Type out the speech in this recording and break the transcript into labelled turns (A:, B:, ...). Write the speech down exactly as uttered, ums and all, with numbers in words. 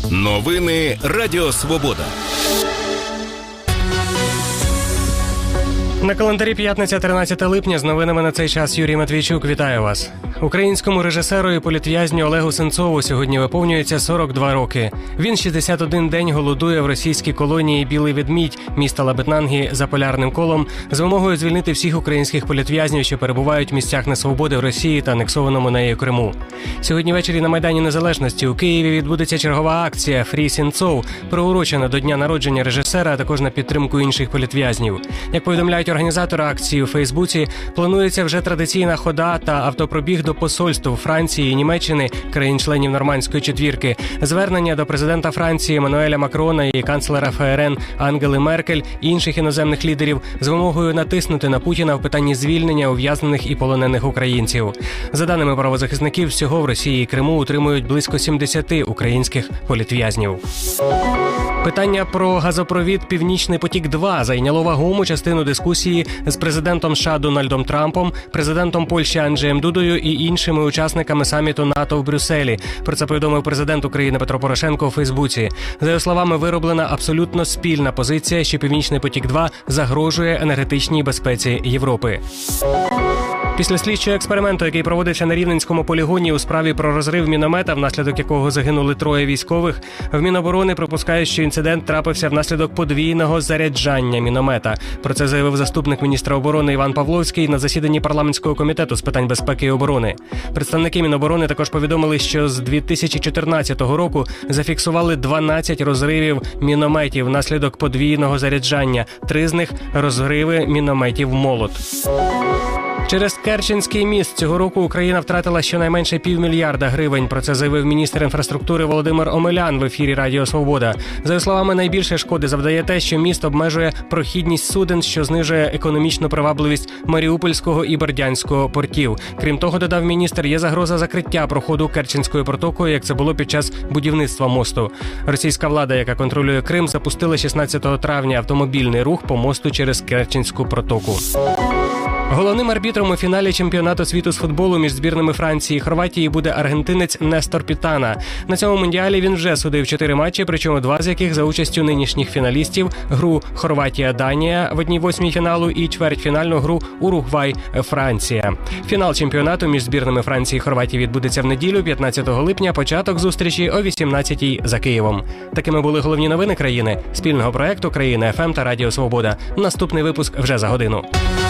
A: Новини Радіо Свобода.
B: На календарі п'ятниця, тринадцяте липня. З новинами на цей час Юрій Матвійчук. Вітаю вас. Українському режисеру і політв'язню Олегу Сенцову сьогодні виповнюється сорок два роки. Він шістдесят один день голодує в російській колонії «Білий ведмідь» міста Лабетнангі за полярним колом з вимогою звільнити всіх українських політв'язнів, що перебувають в місцях несвободи в Росії та анексованому нею Криму. Сьогодні ввечері на Майдані Незалежності у Києві відбудеться чергова акція «Фрі Сенцов», приурочена до дня народження режисера, а також на підтримку інших політв'язнів. Як повідомляють організатори акції у Фейсбуці, планується вже традиційна хода та автопробіг до посольств Франції і Німеччини, країн-членів Нормандської четвірки, звернення до президента Франції Еммануеля Макрона і канцлера ФРН Ангели Меркель і інших іноземних лідерів з вимогою натиснути на Путіна в питанні звільнення ув'язнених і полонених українців. За даними правозахисників, всього в Росії і Криму утримують близько сімдесят українських політв'язнів. Питання про газопровід «Північний потік-два» зайняло вагому частину дискусії з президентом США Дональдом Трампом, президентом Польщі Анджеєм Дудою і іншими учасниками саміту НАТО в Брюсселі. Про це повідомив президент України Петро Порошенко у Фейсбуці. За його словами, вироблена абсолютно спільна позиція, що «Північний потік-два» загрожує енергетичній безпеці Європи. Після слідчого експерименту, який проводився на Рівненському полігоні у справі про розрив міномета, внаслідок якого загинули троє військових, в Міноборони припускають, що інцидент трапився внаслідок подвійного заряджання міномета. Про це заявив заступник міністра оборони Іван Павловський на засіданні парламентського комітету з питань безпеки і оборони. Представники Міноборони також повідомили, що з дві тисячі чотирнадцятого року зафіксували дванадцять розривів мінометів внаслідок подвійного заряджання. Три з них – розриви мінометів «Молот». Через Керченський міст цього року Україна втратила щонайменше півмільярда гривень. Про це заявив міністр інфраструктури Володимир Омелян в ефірі Радіо Свобода. За його словами, найбільше шкоди завдає те, що міст обмежує прохідність суден, що знижує економічну привабливість Маріупольського і Бердянського портів. Крім того, додав міністр, є загроза закриття проходу Керченською протокою, як це було під час будівництва мосту. Російська влада, яка контролює Крим, запустила шістнадцятого травня автомобільний рух по мосту через Керченську протоку. Головним арбітром у фіналі чемпіонату світу з футболу між збірними Франції і Хорватії буде аргентинець Нестор Пітана. На цьому мундіалі він вже судив чотири матчі, причому два з яких за участю нинішніх фіналістів – гру Хорватія-Данія в одній восьмій фіналу і чвертьфінальну гру Уругвай-Франція. Фінал чемпіонату між збірними Франції і Хорватії відбудеться в неділю, п'ятнадцятого липня, початок зустрічі о вісімнадцятій за Києвом. Такими були головні новини країни, спільного проекту «Країна еф ем» та Радіо Свобода. Наступний випуск вже за годину.